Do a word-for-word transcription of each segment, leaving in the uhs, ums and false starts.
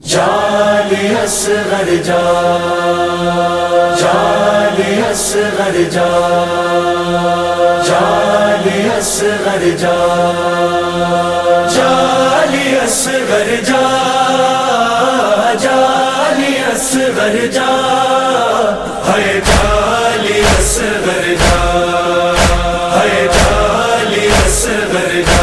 جالی اصغر جا، جالی اصغر جا، جالی اصغر جا، جالی اصغر جا، جالی اصغر جا، ہے جالی اصغر جا، ہے جالی اصغر جا۔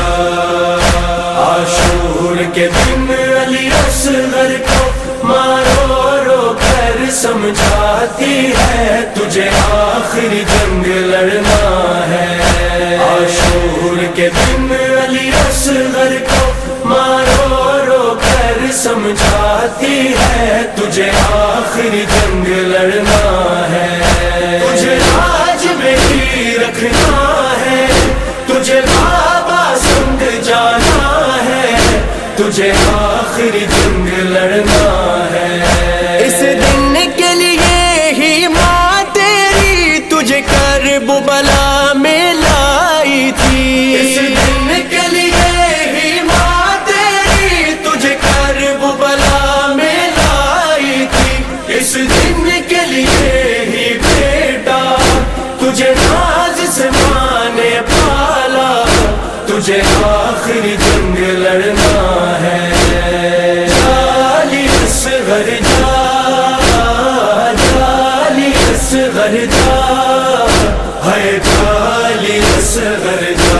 عاشور کے دن علی اصغر کو مارو رو کر سمجھاتی ہے تجھے آخری جنگ لڑنا ہے۔ عاشور کے دن علی اصغر کو مارو رو کر سمجھاتی ہے تجھے آخری جنگ لڑنا ہے۔ تجھے آج میں ہی رکھنا ہے، تجھے بابا سنگ جانا ہے، تجھے آخری جنگ لڑنا ہے۔ اس دن کے لیے ہی ماں تیری تجھے کرب بلا میں لائی تھی۔ اس دن کے لیے ہی ماں تیری تجھے کرب بلا میں لائی تھی۔ اس دن کے لیے ہی بیٹا تجھے ناز سے ماں نے پالا، تجھے آخری جنگ لڑنا ہے۔ جالی اصغر جا، جالی اصغر جا، ہے جالی اصغر جا۔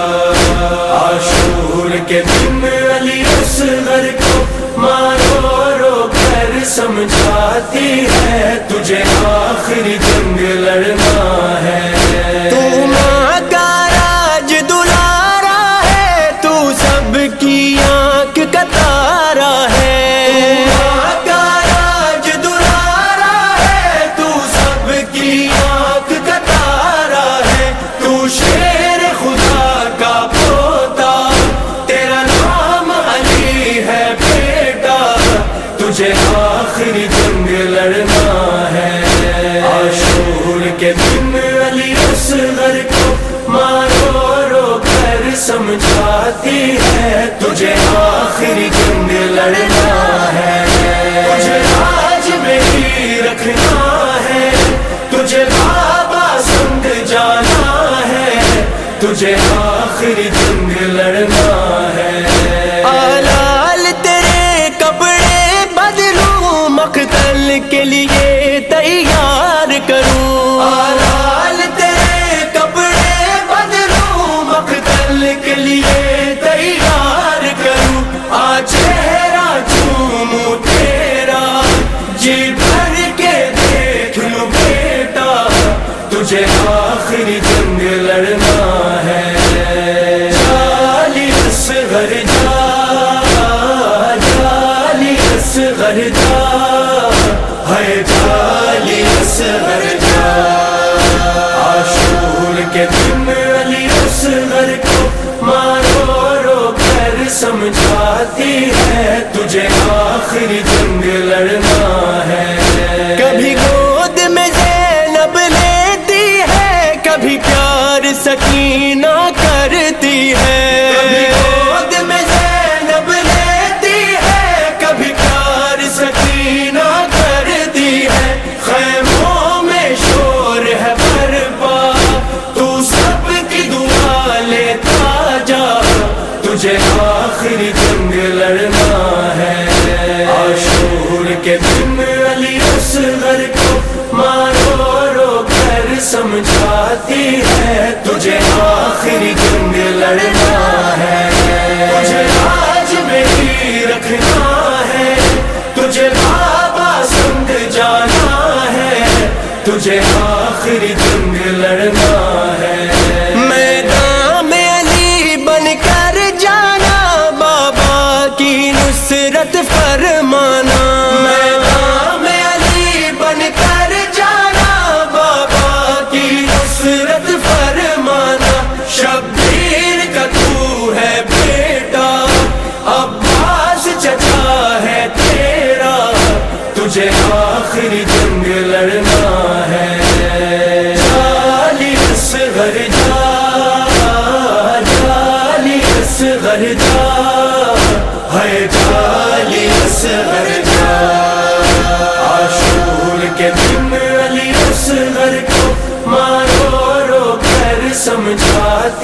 عاشور کے دن علی اصغر کو مارو رو کر سمجھاتی ہے تجھے آخری جنگ لڑنا ہے۔ تو ماں کا راج دلارا ہے، تو سب کی آنکھ کا تارا ہے۔ ماں کا راج دلارا ہے، تو سب کی آنکھ کا تارا ہے۔ تو شیر خدا کا پوتا، تیرا نام علی ہے بیٹا، تجھے آخری جنگ لڑنا ہے۔ عاشور کے دن علی اصغر کو مارو رو کر سمجھاتی ہے تجھے آخری جنگ لڑنا ہے۔ تجھے آج میں ہی رکھنا ہے، تجھے بابا سنگ جانا ہے، تجھے آخری جنگ لڑنا ہے۔ آلال تیرے کپڑے بدلوں، مقتل کے لیے تیار کروں۔ آلال تیرے کپڑے بدلوں، مقتل کے لیے تیار کروں۔ آ چہرہ چوموں تیرا، جی بھر کے دیکھ لوں بیٹا، تجھے آخری جنگ لڑنا ہے۔ جالی اصغر جا، جالی اصغر جا، ہے جالی اصغر جا۔ عاشور کے دن علی اصغر کو مارو رو کر سمجھاتی ہے تجھے آخری جنگ لڑنا ہے۔ کبھی گود میں زینب لیتی ہے، کبھی پیار سکینہ کرتی ہے۔ کبھی گود میں زینب لیتی ہے، کبھی پیار سکینہ کرتی ہے۔ خیموں میں شور ہے برپا، تو سب کی دعا لیتا جا، تجھے آخری جنگ لڑنا ہے۔ عاشور کے دن علی اصغر کو مارو رو کر سمجھاتی ہے تجھے آخری جنگ لڑنا ہے۔ تجھے آج میں ہی رکھنا ہے، تجھے بابا سنگ جانا ہے، تجھے آخری جنگ لڑنا ہے۔ میدان میں علی بن کر جانا، بابا کی نصرت فرمانا۔ میدان میں علی بن کر جانا، بابا کی نصرت فرمانا۔ شبیر کا تو ہے بیٹا، عباس چچا ہے تیرا، تجھے آخری جنگ لڑنا ہے۔ جالی اصغر جا، جالی اصغر جا، ہے جالی اصغر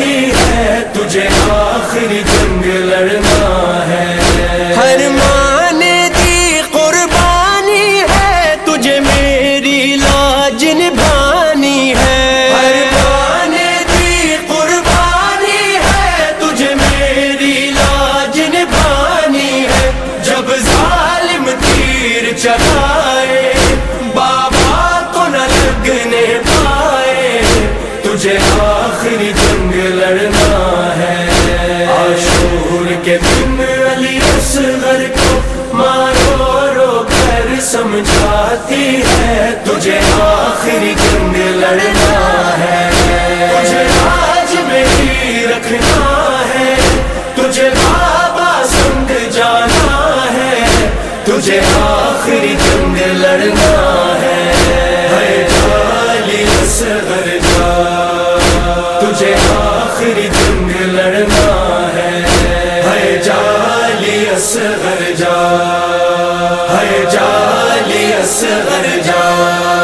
चाहती है, तुझे आखिरी जंग लड़ना है। हर माँ ने दी कुर्बानी है, तुझे मेरी लाज निभानी है। हर माँ ने दी कुर्बानी है, तुझे मेरी लाज निभानी है। जब जालिम तीर चलाए, बाबा को न लगने पाए, तुझे आखिरी जंग लड़ना है। आशूर के दिन अली असगर को मारो रो कर समझाती है, तुझे आखिरी जंग लड़ना है। तुझे आज में ही रखना है, तुझे बाबा संग जाना है, तुझे आखिरी जंग लड़ना है। है जाली असगर जा, तुझे आखिरी जंग लड़ना है। है जाली असगर जा, है जाली असगर जा।